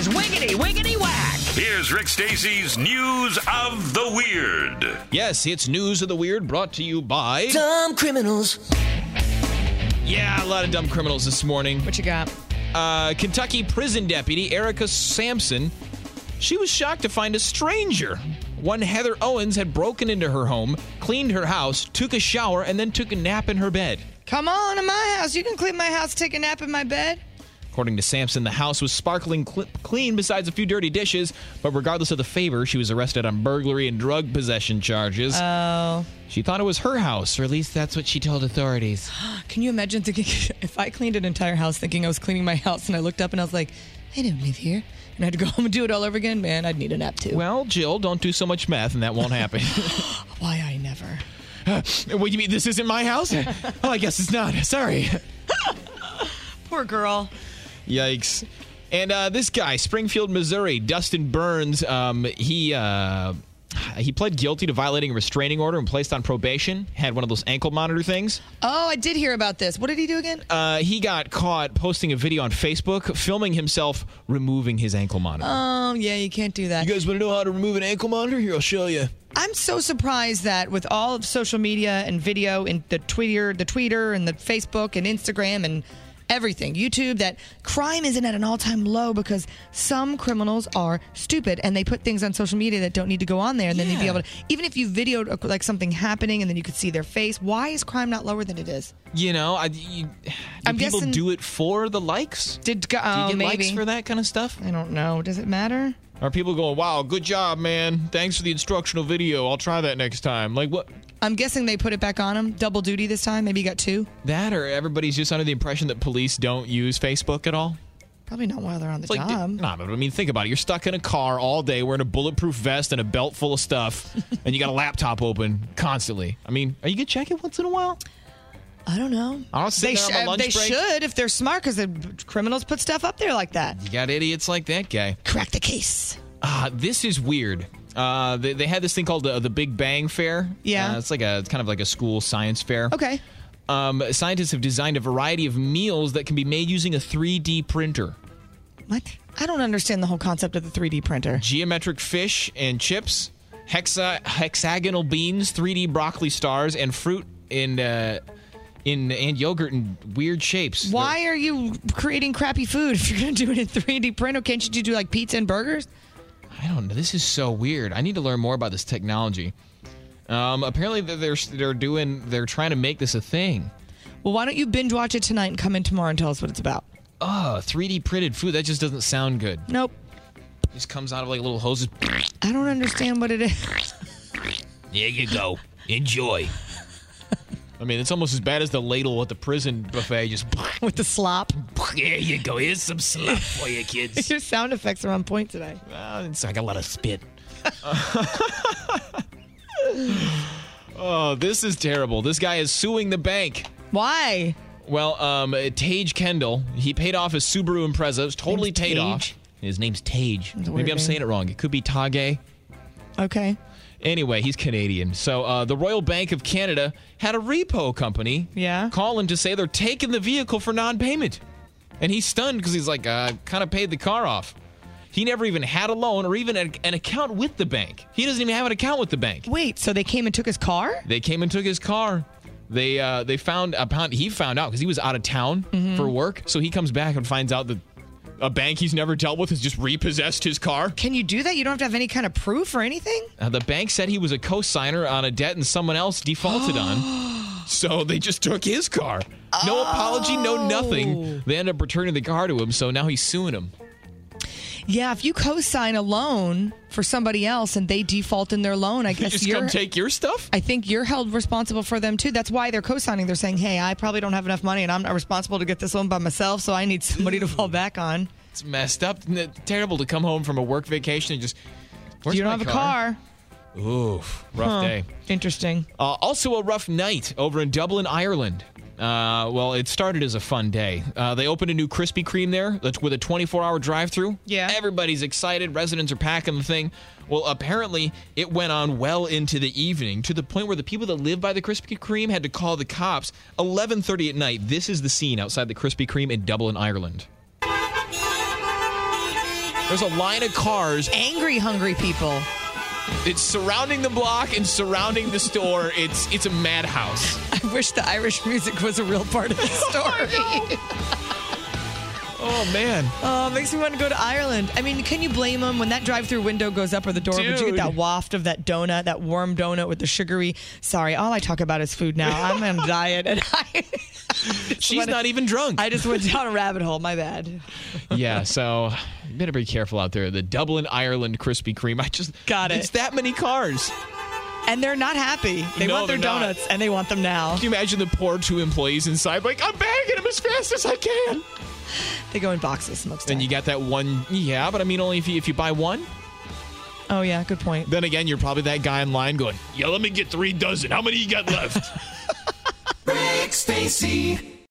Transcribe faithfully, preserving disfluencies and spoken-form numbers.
is Wiggity Wiggity Whack. Here's Rick Stacy's News of the Weird. Yes, it's News of the Weird brought to you by... Dumb criminals. Yeah, a lot of dumb criminals this morning. What you got? Uh, Kentucky prison deputy Erica Sampson, she was shocked to find a stranger. One Heather Owens had broken into her home, cleaned her house, took a shower, and then took a nap in her bed. Come on in my house. You can clean my house, take a nap in my bed. According to Sampson, the house was sparkling cl- clean besides a few dirty dishes, but regardless of the favor, she was arrested on burglary and drug possession charges. Oh. She thought it was her house, or at least that's what she told authorities. Can you imagine thinking, if I cleaned an entire house thinking I was cleaning my house and I looked up and I was like, I don't live here, and I had to go home and do it all over again? Man, I'd need a nap too. Well, Jill, don't do so much meth and that won't happen. Why I never. Uh, what do you mean, this isn't my house? Oh, I guess it's not. Sorry. Poor girl. Yikes. And uh, this guy, Springfield, Missouri, Dustin Burns, um, he uh, he pled guilty to violating a restraining order and placed on probation. Had one of those ankle monitor things. Oh, I did hear about this. What did he do again? Uh, he got caught posting a video on Facebook, filming himself removing his ankle monitor. Oh, yeah, you can't do that. You guys want to know how to remove an ankle monitor? Here, I'll show you. I'm so surprised that with all of social media and video and the Twitter, the Twitter and the Facebook and Instagram and everything, YouTube, that crime isn't at an all-time low because some criminals are stupid and they put things on social media that don't need to go on there, and then Yeah. they'd be able to, even if you videoed like something happening and then you could see their face, why is crime not lower than it is? You know, I, you, do I'm people guessing- do it for the likes? Did Do you oh, get maybe likes for that kind of stuff? I don't know. Does it matter? Are people going, wow, good job, man. Thanks for the instructional video. I'll try that next time. Like, what? I'm guessing they put it back on him. Double duty this time. Maybe you got two. That, or everybody's just under the impression that police don't use Facebook at all? Probably not while they're on the It's like, job. nah, but I mean, think about it. You're stuck in a car all day wearing a bulletproof vest and a belt full of stuff, and you got a laptop open constantly. I mean, are you going to check it once in a while? I don't know. I don't sit They, there on sh- my lunch they break. should if they're smart, because the criminals put stuff up there like that. You got idiots like that guy. Crack the case. Uh, this is weird. Uh, they, they had this thing called the, the Big Bang Fair. Yeah. Uh, it's like a it's kind of like a school science fair. Okay. Um, scientists have designed a variety of meals that can be made using a three D printer. What? I don't understand the whole concept of the three D printer. Geometric fish and chips, hexa, hexagonal beans, three D broccoli stars, and fruit in uh, in and yogurt in weird shapes. Why are you creating crappy food if you're going to do it in three D printer? Can't you do like pizza and burgers? I don't know. This is so weird. I need to learn more about this technology. Um, apparently, they're they're doing they're trying to make this a thing. Well, why don't you binge watch it tonight and come in tomorrow and tell us what it's about? Oh, three D printed food. That just doesn't sound good. Nope. It just comes out of like little hoses. I don't understand what it is. There you go. Enjoy. I mean, it's almost as bad as the ladle at the prison buffet. Just With the slop. there you go. Here's some slop for you, kids. Your sound effects are on point today. Well, it's like a lot of spit. Oh, this is terrible. This guy is suing the bank. Why? Well, um, Tage Kendall, he paid off his Subaru Impreza. It was totally Name's paid Tage? off. His name's Tage. a Maybe weird I'm name. saying it wrong. It could be Tage. Okay. Anyway, he's Canadian. So uh, the Royal Bank of Canada had a repo company Yeah. call him to say they're taking the vehicle for non-payment. And he's stunned because he's like, uh, kind of paid the car off. He never even had a loan or even an, an account with the bank. He doesn't even have an account with the bank. Wait, so they came and took his car? They came and took his car. They uh, they found upon he found out because he was out of town Mm-hmm. for work. So he comes back and finds out that a bank he's never dealt with has just repossessed his car. Can you do that? You don't have to have any kind of proof or anything? Uh, the bank said he was a co-signer on a debt and someone else defaulted on. So they just took his car. No apology, no nothing. They ended up returning the car to him, so now he's suing him. Yeah, if you co-sign a loan for somebody else and they default in their loan, I They guess just you're come take your stuff? I think you're held responsible for them too. That's why they're co-signing. They're saying, "Hey, I probably don't have enough money and I'm not responsible to get this loan by myself, so I need somebody to fall back on." It's messed up. Isn't it terrible to come home from a work vacation and just, where's You don't my have a car. Oof, rough Huh. day. Interesting. Uh, also a rough night over in Dublin, Ireland. Uh, well, it started as a fun day. Uh, they opened a new Krispy Kreme there that's with a twenty-four hour drive-thru. Yeah. Everybody's excited. Residents are packing the thing. Well, apparently it went on well into the evening to the point where the people that live by the Krispy Kreme had to call the cops. eleven thirty at night. This is the scene outside the Krispy Kreme in Dublin, Ireland. There's a line of cars. Angry, hungry people. It's surrounding the block and surrounding the store. It's it's a madhouse. I wish the Irish music was a real part of the story. Oh, man. Oh, it makes me want to go to Ireland. I mean, can you blame them? When that drive-through window goes up or the door, would you get that waft of that donut, that warm donut with the sugary? Sorry, all I talk about is food now. I'm on a diet. And I She's went, not even drunk. I just went down a rabbit hole. My bad. Yeah, so you better be careful out there. The Dublin, Ireland Krispy Kreme. I just Got it. It's that many cars. And they're not happy. They No, want their they're not. donuts, and they want them now. Can you imagine the poor two employees inside? Like, I'm bagging them as fast as I can. They go in boxes most Then times. you got that one. Yeah, but I mean, only if you, if you buy one. Oh, yeah, good point. Then again, you're probably that guy in line going, yeah, let me get three dozen. How many you got left? Rick Stacy.